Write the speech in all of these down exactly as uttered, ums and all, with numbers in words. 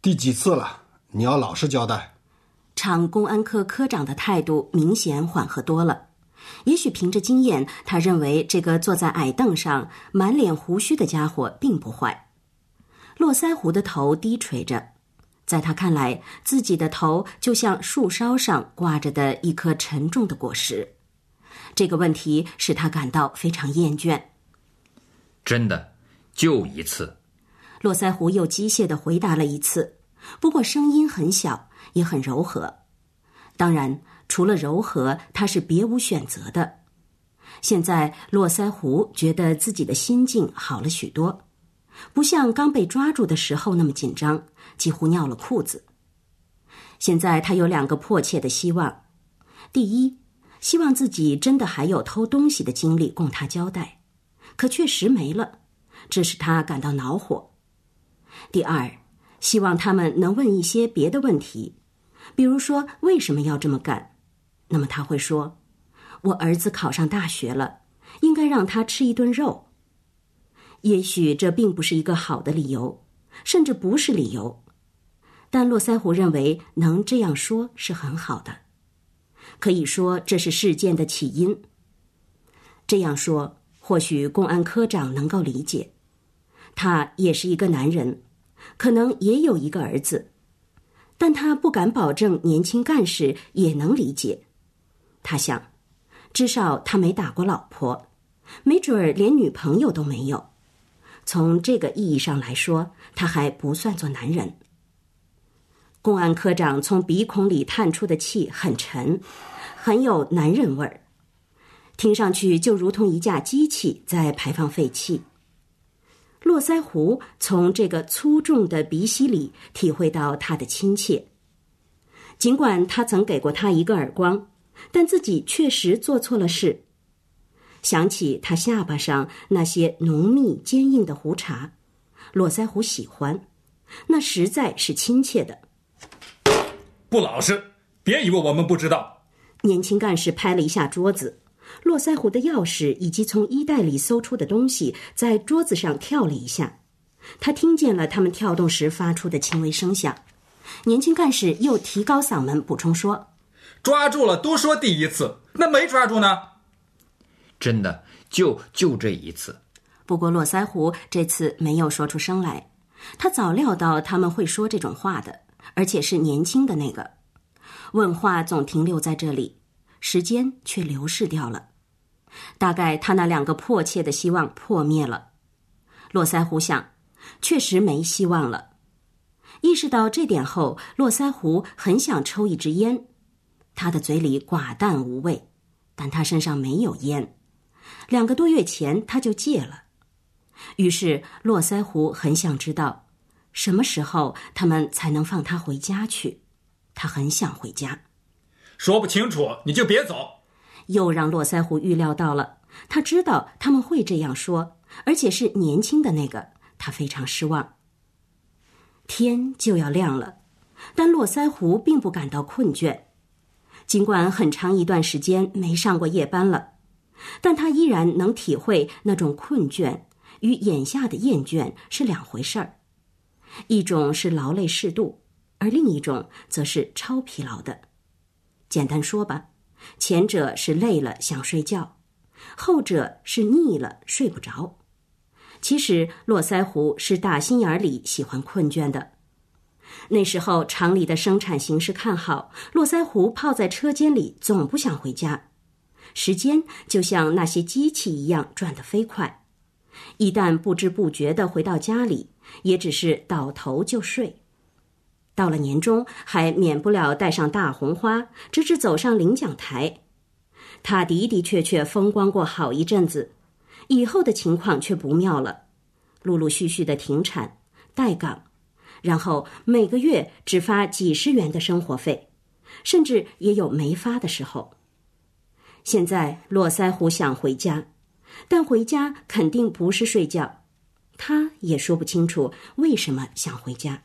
第几次了？你要老实交代。 厂公安科科长的态度明显缓和多了。也许凭着经验，他认为这个坐在矮凳上满脸胡须的家伙并不坏。络腮胡的头低垂着，在他看来，自己的头就像树梢上挂着的一颗沉重的果实。这个问题使他感到非常厌倦。 真的，就一次。 络腮胡又机械地回答了一次，不过声音很小，也很柔和。当然，除了柔和，他是别无选择的。现在络腮胡觉得自己的心境好了许多，不像刚被抓住的时候那么紧张，几乎尿了裤子。现在他有两个迫切的希望：第一，希望自己真的还有偷东西的经历供他交代，可确实没了，这使他感到恼火。第二，希望他们能问一些别的问题，比如说为什么要这么干。那么他会说，我儿子考上大学了，应该让他吃一顿肉。也许这并不是一个好的理由，甚至不是理由，但络腮胡认为能这样说是很好的，可以说这是事件的起因。这样说，或许公安科长能够理解，他也是一个男人，可能也有一个儿子，但他不敢保证年轻干事也能理解。他想，至少他没打过老婆，没准儿连女朋友都没有。从这个意义上来说，他还不算作男人。公安科长从鼻孔里叹出的气很沉，很有男人味儿，听上去就如同一架机器在排放废气。络腮胡从这个粗重的鼻息里体会到他的亲切，尽管他曾给过他一个耳光，但自己确实做错了事。想起他下巴上那些浓密坚硬的胡茬，络腮胡喜欢，那实在是亲切的。 不老实，别以为我们不知道。 年轻干事拍了一下桌子，络腮胡的钥匙以及从衣袋里搜出的东西在桌子上跳了一下，他听见了他们跳动时发出的轻微声响。年轻干事又提高嗓门补充说， 抓住了都说第一次，那没抓住呢？ 真的，就就这一次。 不过络腮胡这次没有说出声来，他早料到他们会说这种话的，而且是年轻的那个。问话总停留在这里，时间却流逝掉了。大概他那两个迫切的希望破灭了。络腮胡想，确实没希望了。意识到这点后，络腮胡很想抽一支烟。他的嘴里寡淡无味，但他身上没有烟。两个多月前他就戒了。于是络腮胡很想知道，什么时候他们才能放他回家去。他很想回家。 说不清楚你就别走。 又让络腮胡预料到了，他知道他们会这样说，而且是年轻的那个，他非常失望。天就要亮了，但络腮胡并不感到困倦。尽管很长一段时间没上过夜班了，但他依然能体会那种困倦与眼下的厌倦是两回事儿。一种是劳累适度，而另一种则是超疲劳的。简单说吧，前者是累了想睡觉，后者是腻了睡不着。其实络腮胡是打心眼里喜欢困倦的。那时候厂里的生产形势看好，络腮胡泡在车间里总不想回家。时间就像那些机器一样转得飞快，一旦不知不觉地回到家里，也只是倒头就睡。到了年终，还免不了戴上大红花，直至走上领奖台。他的的确确风光过好一阵子，以后的情况却不妙了，陆陆续续的停产、待岗，然后每个月只发几十元的生活费，甚至也有没发的时候。现在络腮胡想回家，但回家肯定不是睡觉，他也说不清楚为什么想回家。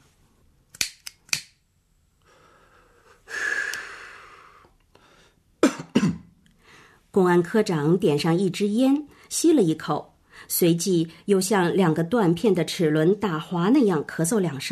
公安科长点上一支烟，吸了一口，随即又像两个断片的齿轮打滑那样咳嗽两声，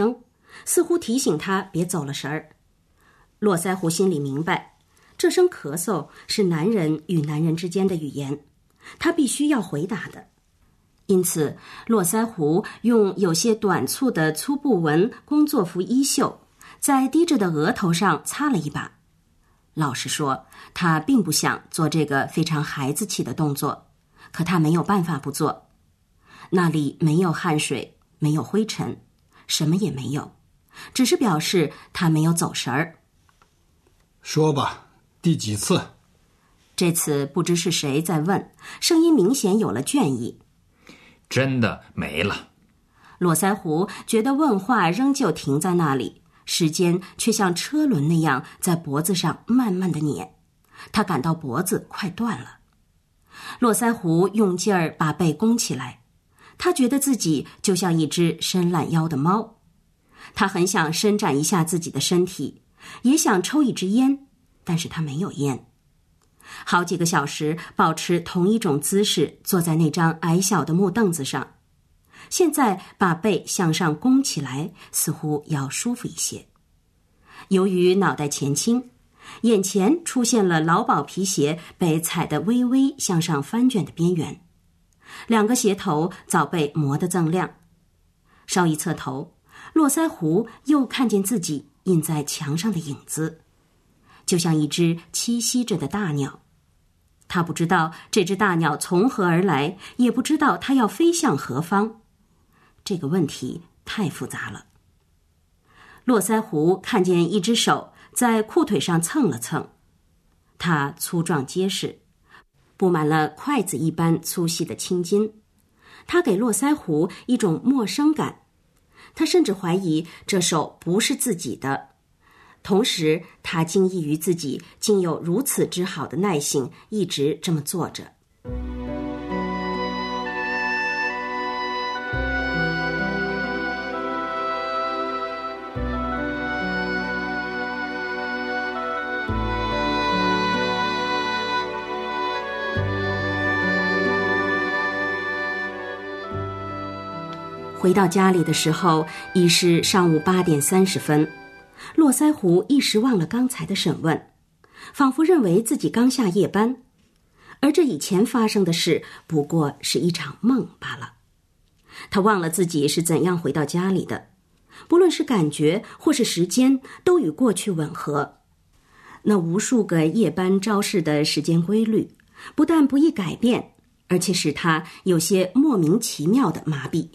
似乎提醒他别走了神儿。络腮胡心里明白，这声咳嗽是男人与男人之间的语言，他必须要回答的。因此，络腮胡用有些短促的粗布纹工作服衣袖在低着的额头上擦了一把。老实说，他并不想做这个非常孩子气的动作，可他没有办法不做。那里没有汗水，没有灰尘，什么也没有，只是表示他没有走神儿。 说吧，第几次？ 这次不知是谁在问，声音明显有了倦意。 真的没了。 络腮胡觉得问话仍旧停在那里，时间却像车轮那样在脖子上慢慢的碾，他感到脖子快断了。络腮胡用劲儿把背弓起来，他觉得自己就像一只伸懒腰的猫。他很想伸展一下自己的身体，也想抽一支烟，但是他没有烟。好几个小时保持同一种姿势坐在那张矮小的木凳子上，现在把背向上弓起来，似乎要舒服一些。由于脑袋前倾，眼前出现了劳保皮鞋被踩得微微向上翻卷的边缘，两个鞋头早被磨得锃亮。稍一侧头，络腮胡又看见自己印在墙上的影子，就像一只栖息着的大鸟。他不知道这只大鸟从何而来，也不知道它要飞向何方。这个问题太复杂了。络腮胡看见一只手在裤腿上蹭了蹭，它粗壮结实，布满了筷子一般粗细的青筋。它给络腮胡一种陌生感，他甚至怀疑这手不是自己的。同时，他惊异于自己竟有如此之好的耐性，一直这么坐着。回到家里的时候，已是上午八点三十分。络腮胡一时忘了刚才的审问，仿佛认为自己刚下夜班，而这以前发生的事不过是一场梦罢了。他忘了自己是怎样回到家里的，不论是感觉或是时间，都与过去吻合。那无数个夜班招式的时间规律，不但不易改变，而且使他有些莫名其妙的麻痹。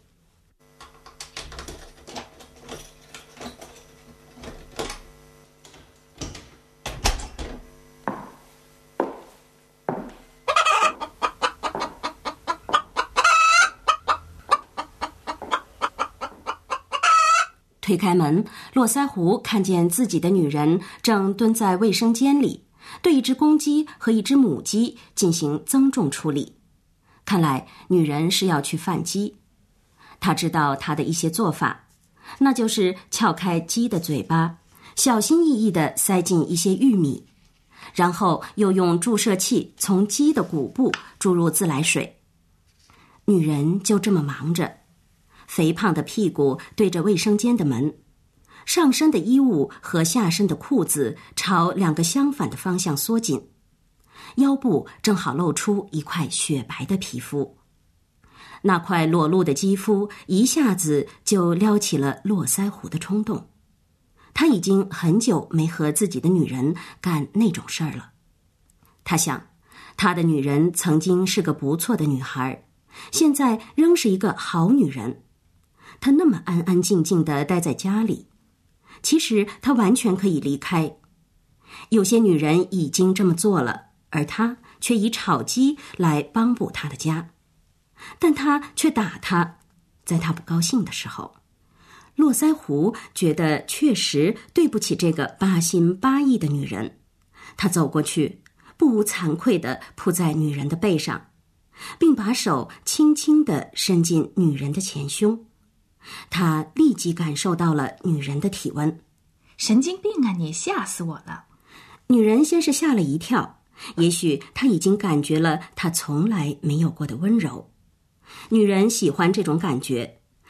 推开门，络腮胡看见自己的女人正蹲在卫生间里，对一只公鸡和一只母鸡进行增重处理。看来女人是要去贩鸡。他知道她的一些做法，那就是撬开鸡的嘴巴，小心翼翼地塞进一些玉米，然后又用注射器从鸡的骨部注入自来水。女人就这么忙着，肥胖的屁股对着卫生间的门，上身的衣物和下身的裤子朝两个相反的方向缩紧，腰部正好露出一块雪白的皮肤。那块裸露的肌肤一下子就撩起了络腮胡的冲动。他已经很久没和自己的女人干那种事儿了。他想，他的女人曾经是个不错的女孩，现在仍是一个好女人。她那么安安静静地待在家里，其实她完全可以离开。有些女人已经这么做了，而她却以炒鸡来帮补她的家，但她却打她，在她不高兴的时候。络腮胡觉得确实对不起这个八心八意的女人，他走过去，不无惭愧地扑在女人的背上，并把手轻轻地伸进女人的前胸。他立即感受到了女人的体温。 神经病啊，你吓死我了！ 女人先是吓了一跳，也许她已经感觉了她从来没有过的温柔。女人喜欢这种感觉，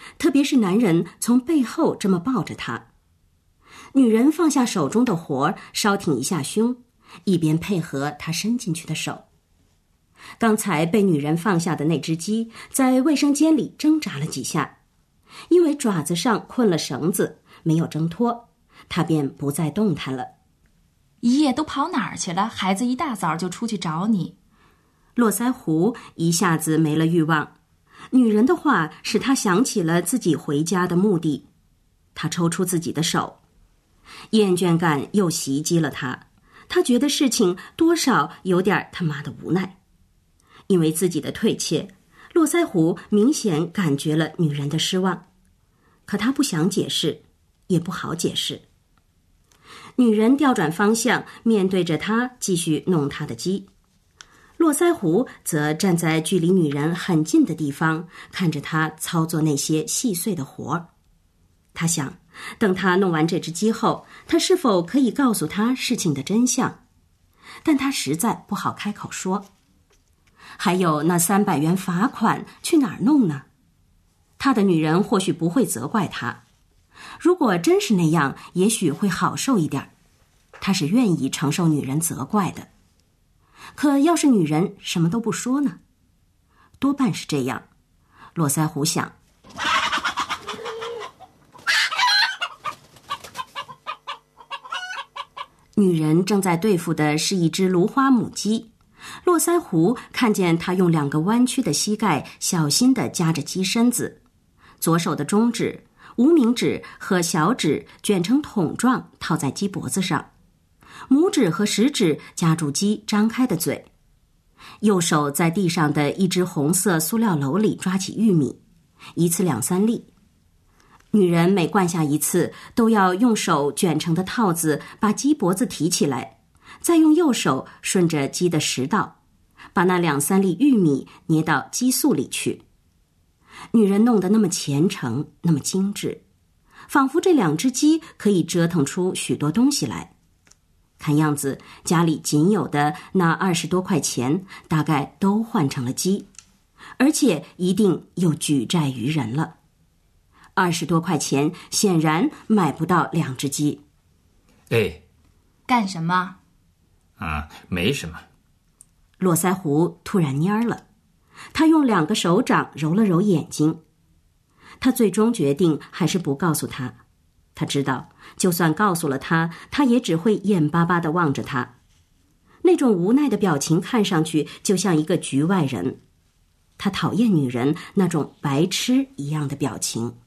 特别是男人从背后这么抱着她。女人放下手中的活，稍挺一下胸，一边配合他伸进去的手。刚才被女人放下的那只鸡在卫生间里挣扎了几下，因为爪子上困了绳子，没有挣脱，它便不再动弹了。 一夜都跑哪儿去了？孩子一大早就出去找你。 络腮胡一下子没了欲望，女人的话使他想起了自己回家的目的。他抽出自己的手，厌倦感又袭击了他，他觉得事情多少有点他妈的无奈。因为自己的退怯，络腮胡明显感觉了女人的失望，可他不想解释，也不好解释。女人调转方向，面对着他继续弄他的鸡。络腮胡则站在距离女人很近的地方，看着他操作那些细碎的活儿。他想，等他弄完这只鸡后，他是否可以告诉他事情的真相？但他实在不好开口说。还有那三百元罚款去哪儿弄呢？他的女人或许不会责怪他，如果真是那样，也许会好受一点。他是愿意承受女人责怪的。可要是女人什么都不说呢？多半是这样，络腮胡想。女人正在对付的是一只芦花母鸡，络腮胡看见她用两个弯曲的膝盖小心地夹着鸡身子，左手的中指、无名指和小指卷成筒状套在鸡脖子上，拇指和食指夹住鸡张开的嘴，右手在地上的一只红色塑料篓里抓起玉米，一次两三粒。女人每灌下一次，都要用手卷成的套子把鸡脖子提起来，再用右手顺着鸡的食道，把那两三粒玉米捏到鸡粟里去。女人弄得那么虔诚，那么精致，仿佛这两只鸡可以折腾出许多东西来。看样子家里仅有的那二十多块钱，大概都换成了鸡，而且一定又举债于人了。二十多块钱显然买不到两只鸡。 哎， 干什么？ 啊，没什么。 络腮胡突然蔫了，他用两个手掌揉了揉眼睛。他最终决定还是不告诉他。他知道，就算告诉了他，他也只会眼巴巴地望着他。那种无奈的表情看上去就像一个局外人。他讨厌女人那种白痴一样的表情。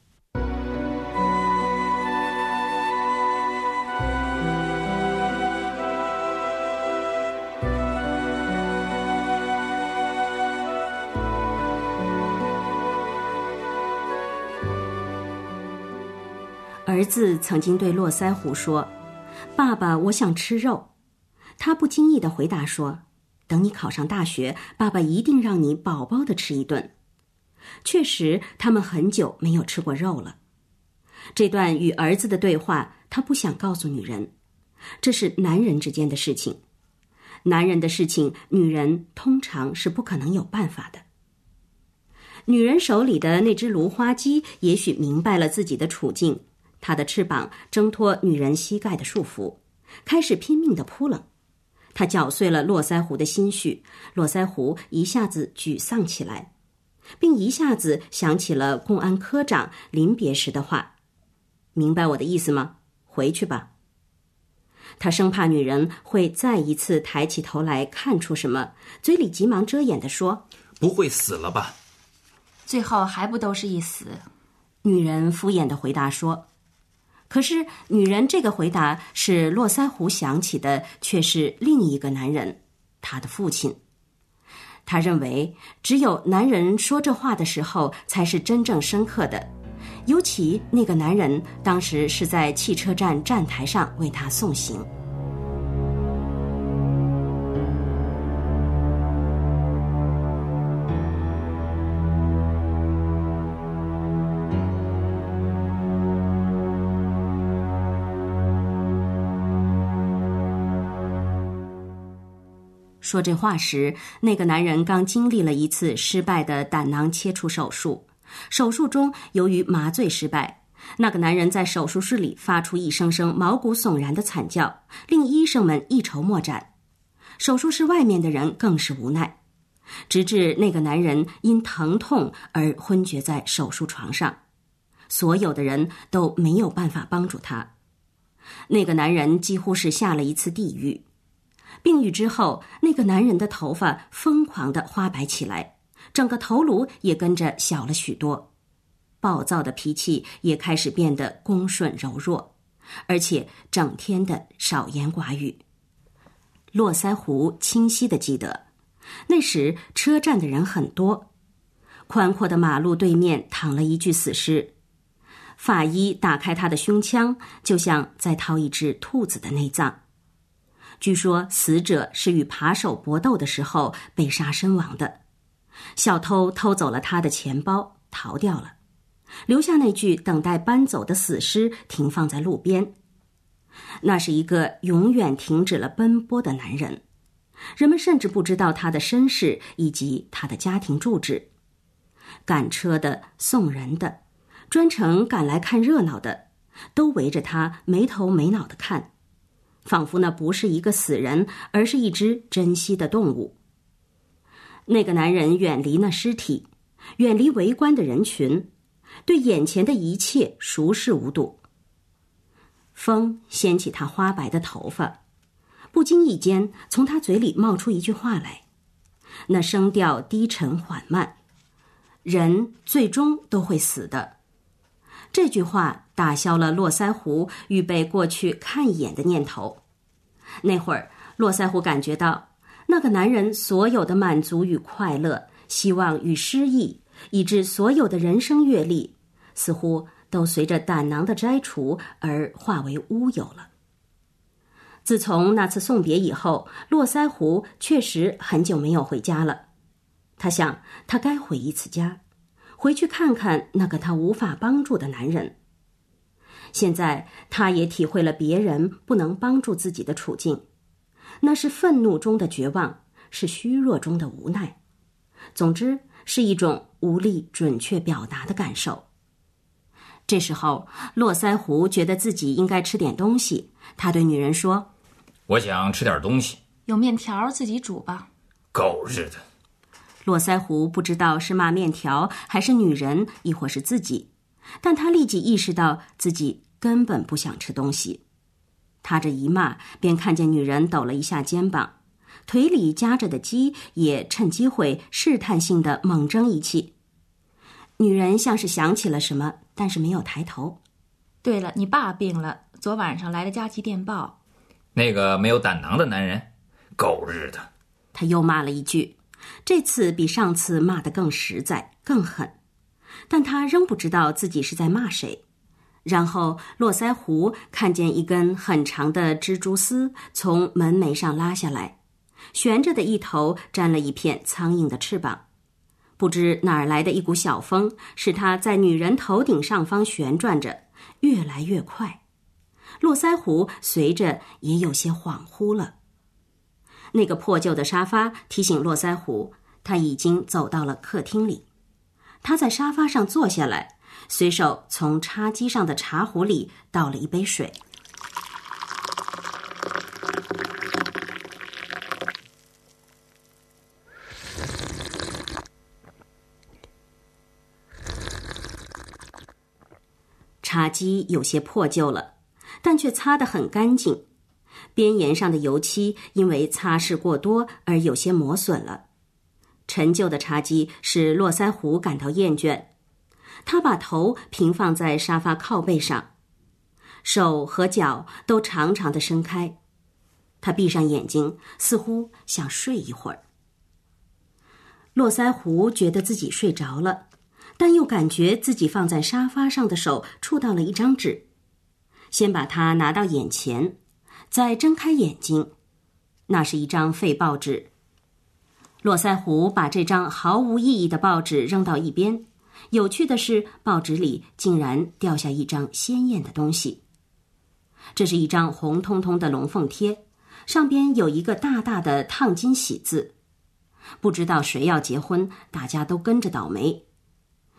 儿子曾经对络腮胡说：“爸爸，我想吃肉。”他不经意地回答说：“等你考上大学，爸爸一定让你饱饱地吃一顿。”确实，他们很久没有吃过肉了。这段与儿子的对话，他不想告诉女人，这是男人之间的事情。男人的事情，女人通常是不可能有办法的。女人手里的那只芦花鸡也许明白了自己的处境，它的翅膀挣脱女人膝盖的束缚，开始拼命地扑棱。它搅碎了络腮胡的心绪，络腮胡一下子沮丧起来，并一下子想起了公安科长临别时的话：“明白我的意思吗？回去吧。”他生怕女人会再一次抬起头来看出什么，嘴里急忙遮掩地说：“ 不会死了吧？” 最后还不都是一死？ 女人敷衍地回答说。可是女人这个回答使络腮胡想起的却是另一个男人，他的父亲。他认为只有男人说这话的时候才是真正深刻的，尤其那个男人当时是在汽车站站台上为他送行。说这话时，那个男人刚经历了一次失败的胆囊切除手术， 手术中由于麻醉失败，那个男人在手术室里发出一声声毛骨悚然的惨叫，令医生们一筹莫展。手术室外面的人更是无奈，直至那个男人因疼痛而昏厥在手术床上，所有的人都没有办法帮助他。那个男人几乎是下了一次地狱。病愈之后，那个男人的头发疯狂地花白起来，整个头颅也跟着小了许多，暴躁的脾气也开始变得恭顺柔弱，而且整天的少言寡语。络腮胡清晰地记得，那时车站的人很多，宽阔的马路对面躺了一具死尸，法医打开他的胸腔，就像在掏一只兔子的内脏。据说死者是与扒手搏斗的时候被杀身亡的，小偷偷走了他的钱包，逃掉了，留下那具等待搬走的死尸停放在路边。那是一个永远停止了奔波的男人，人们甚至不知道他的身世以及他的家庭住址。赶车的、送人的、专程赶来看热闹的，都围着他没头没脑地看，仿佛那不是一个死人，而是一只珍稀的动物。那个男人远离那尸体，远离围观的人群，对眼前的一切熟视无睹。风掀起他花白的头发，不经意间从他嘴里冒出一句话来，那声调低沉缓慢：人最终都会死的。这句话打消了络腮胡预备过去看一眼的念头。那会儿，络腮胡感觉到那个男人所有的满足与快乐，希望与诗意，以致所有的人生阅历，似乎都随着胆囊的摘除而化为乌有了。自从那次送别以后，络腮胡确实很久没有回家了。他想，他该回一次家，回去看看那个他无法帮助的男人。现在他也体会了别人不能帮助自己的处境，那是愤怒中的绝望，是虚弱中的无奈，总之是一种无力准确表达的感受。这时候，络腮胡觉得自己应该吃点东西，他对女人说： 我想吃点东西。 有面条自己煮吧。 狗日的！ 络腮胡不知道是骂面条还是女人，亦或是自己，但他立即意识到自己根本不想吃东西。他这一骂，便看见女人抖了一下肩膀，腿里夹着的鸡也趁机会试探性地猛争一气。女人像是想起了什么，但是没有抬头。 对了，你爸病了，昨晚上来了加急电报。 那个没有胆囊的男人，狗日的！ 他又骂了一句，这次比上次骂得更实在更狠，但他仍不知道自己是在骂谁。然后络腮胡看见一根很长的蜘蛛丝从门楣上拉下来，悬着的一头沾了一片苍蝇的翅膀，不知哪儿来的一股小风，使它在女人头顶上方旋转着，越来越快。络腮胡随着也有些恍惚了。那个破旧的沙发提醒络腮胡，他已经走到了客厅里。他在沙发上坐下来，随手从茶几上的茶壶里倒了一杯水。茶几有些破旧了，但却擦得很干净，边沿上的油漆因为擦拭过多而有些磨损了。陈旧的茶几使络腮胡感到厌倦，他把头平放在沙发靠背上，手和脚都长长的伸开。他闭上眼睛，似乎想睡一会儿。络腮胡觉得自己睡着了，但又感觉自己放在沙发上的手触到了一张纸，先把它拿到眼前，再睁开眼睛，那是一张废报纸。络腮胡把这张毫无意义的报纸扔到一边，有趣的是，报纸里竟然掉下一张鲜艳的东西。这是一张红彤彤的龙凤贴，上边有一个大大的烫金喜字。不知道谁要结婚，大家都跟着倒霉。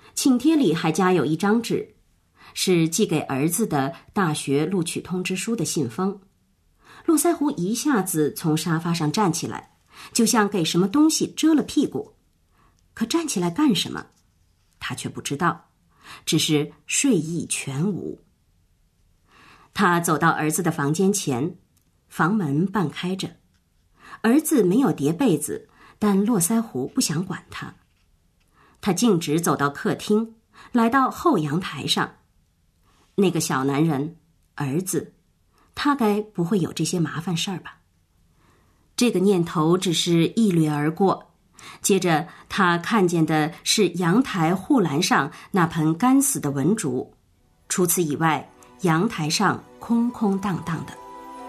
请帖里还夹有一张纸，是寄给儿子的大学录取通知书的信封。络腮胡一下子从沙发上站起来，就像给什么东西遮了屁股。可站起来干什么？他却不知道，只是睡意全无。他走到儿子的房间前，房门半开着。儿子没有叠被子，但络腮胡不想管他。他径直走到客厅，来到后阳台上。那个小男人，儿子，他该不会有这些麻烦事儿吧？这个念头只是一掠而过，接着他看见的是阳台护栏上那盆干死的文竹，除此以外，阳台上空空荡荡的。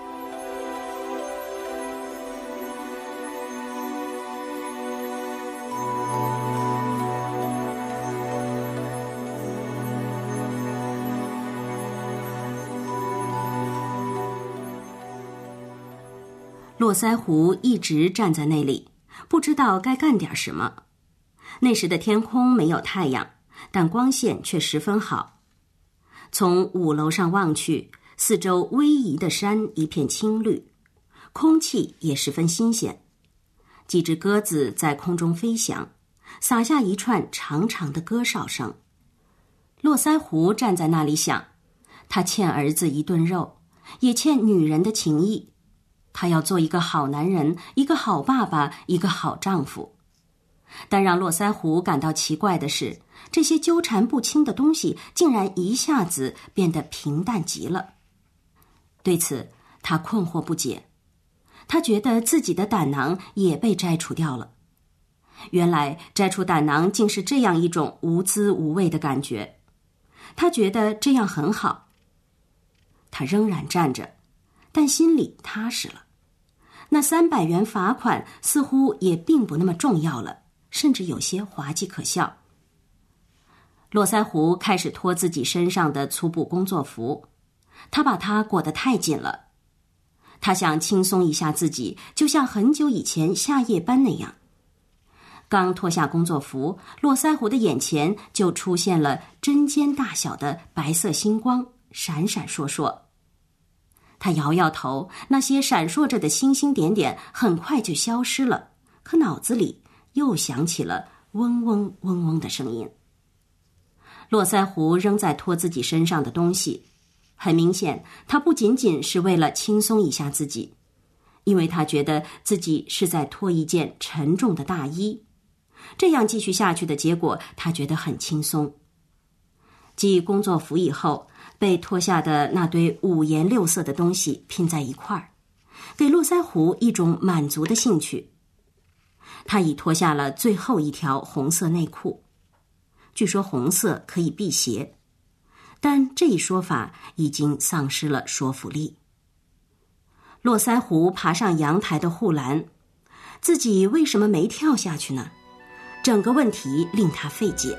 络腮胡一直站在那里，不知道该干点什么。那时的天空没有太阳，但光线却十分好。从五楼上望去，四周逶迤的山一片青绿，空气也十分新鲜。几只鸽子在空中飞翔，撒下一串长长的歌哨声。络腮胡站在那里想，他欠儿子一顿肉，也欠女人的情谊。他要做一个好男人，一个好爸爸，一个好丈夫。但让络腮胡感到奇怪的是，这些纠缠不清的东西竟然一下子变得平淡极了。对此，他困惑不解。他觉得自己的胆囊也被摘除掉了。原来摘除胆囊竟是这样一种无滋无味的感觉。他觉得这样很好。他仍然站着，但心里踏实了。那三百元罚款似乎也并不那么重要了，甚至有些滑稽可笑。络腮胡开始脱自己身上的粗布工作服，他把它裹得太紧了。他想轻松一下自己，就像很久以前下夜班那样。刚脱下工作服，络腮胡的眼前就出现了针尖大小的白色星光，闪闪烁烁。他摇摇头，那些闪烁着的星星点点很快就消失了，可脑子里又响起了嗡嗡嗡嗡的声音。络腮胡仍在脱自己身上的东西，很明显，他不仅仅是为了轻松一下自己，因为他觉得自己是在脱一件沉重的大衣。这样继续下去的结果，他觉得很轻松。继工作服以后，被脱下的那堆五颜六色的东西拼在一块儿，给络腮胡一种满足的兴趣。他已脱下了最后一条红色内裤，据说红色可以辟邪，但这一说法已经丧失了说服力。络腮胡爬上阳台的护栏，自己为什么没跳下去呢？整个问题令他费解。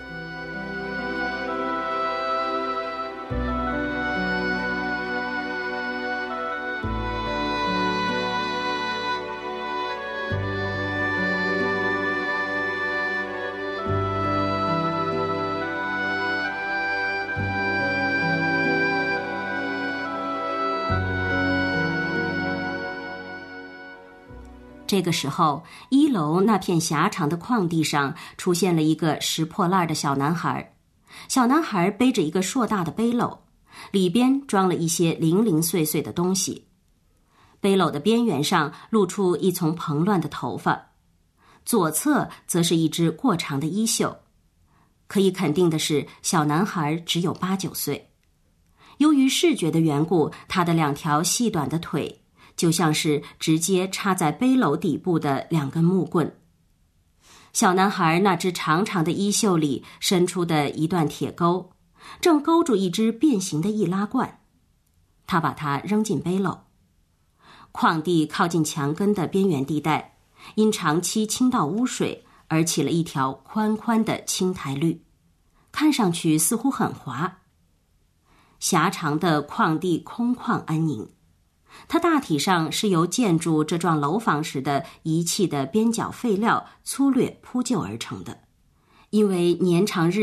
这个时候，一楼那片狭长的空地上出现了一个拾破烂的小男孩。小男孩背着一个硕大的背篓，里边装了一些零零碎碎的东西。背篓的边缘上露出一丛蓬乱的头发，左侧则是一只过长的衣袖。可以肯定的是，小男孩只有八九岁。由于视觉的缘故，他的两条细短的腿就像是直接插在背篓底部的两根木棍。小男孩那只长长的衣袖里伸出的一段铁钩，正勾住一只变形的易拉罐。他把它扔进背篓。矿地靠近墙根的边缘地带，因长期倾倒污水而起了一条宽宽的青苔绿，看上去似乎很滑。狭长的矿地空旷安宁，它大体上是由建筑这幢楼房时的遗弃的边角废料粗略铺就而成的。因为年长日久，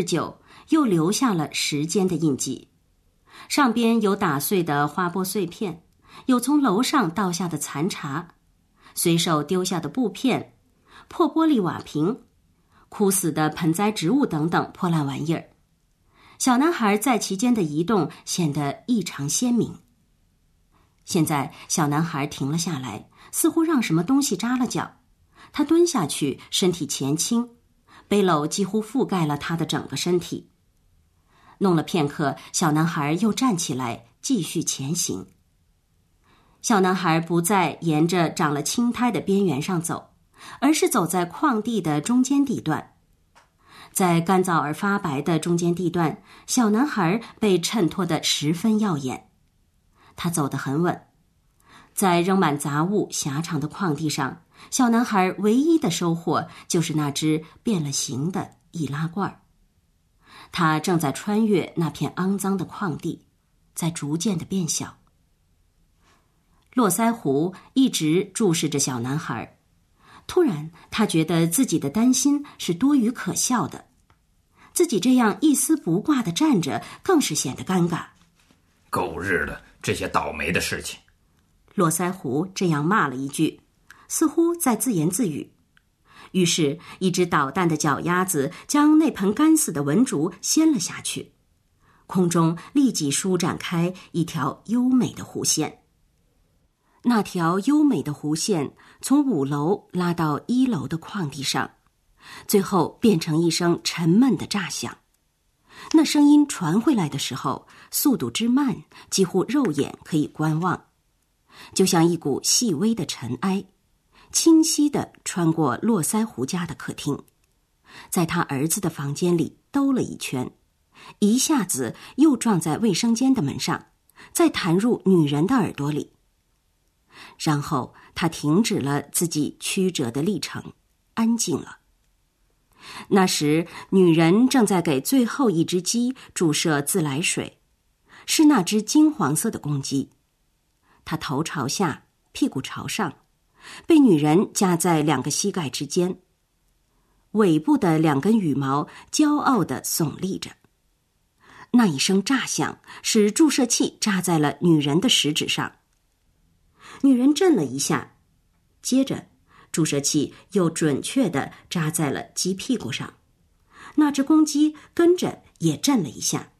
又留下了时间的印记。上边有打碎的花玻碎片，有从楼上倒下的残茶，随手丢下的布片，破玻璃瓦瓶，枯死的盆栽植物等等破烂玩意儿。小男孩在其间的移动显得异常鲜明。现在小男孩停了下来，似乎让什么东西扎了脚。他蹲下去，身体前倾，背篓几乎覆盖了他的整个身体。弄了片刻，小男孩又站起来，继续前行。小男孩不再沿着长了青苔的边缘上走，而是走在矿地的中间地段。在干燥而发白的中间地段，小男孩被衬托得十分耀眼。他走得很稳，在扔满杂物狭长的矿地上，小男孩唯一的收获就是那只变了形的易拉罐。他正在穿越那片肮脏的矿地，在逐渐的变小。络腮胡一直注视着小男孩，突然他觉得自己的担心是多余可笑的，自己这样一丝不挂地站着更是显得尴尬。 狗日的，这些倒霉的事情！ 络腮胡这样骂了一句，似乎在自言自语。于是一只捣蛋的脚丫子将那盆干死的文竹掀了下去，空中立即舒展开一条优美的弧线。那条优美的弧线从五楼拉到一楼的矿地上，最后变成一声沉闷的炸响。那声音传回来的时候，速度之慢，几乎肉眼可以观望，就像一股细微的尘埃，清晰地穿过络腮胡家的客厅，在他儿子的房间里兜了一圈，一下子又撞在卫生间的门上，再弹入女人的耳朵里。然后他停止了自己曲折的历程，安静了。那时女人正在给最后一只鸡注射自来水，是那只金黄色的公鸡。它头朝下，屁股朝上，被女人夹在两个膝盖之间，尾部的两根羽毛骄傲地耸立着。那一声炸响使注射器扎在了女人的食指上，女人震了一下，接着注射器又准确地扎在了鸡屁股上，那只公鸡跟着也震了一下。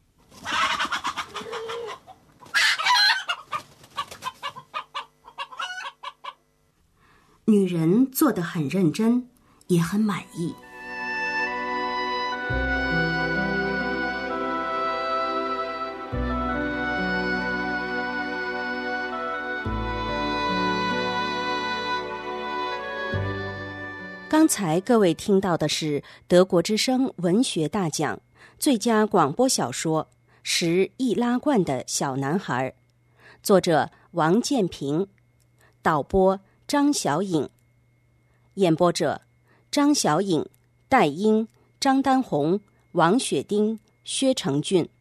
女人做得很认真，也很满意。刚才各位听到的是德国之声文学大奖最佳广播小说《食易拉罐的小男孩》，作者王建平，导播张小颖，演播者张小颖、戴英、张丹红、王雪丁、薛成俊。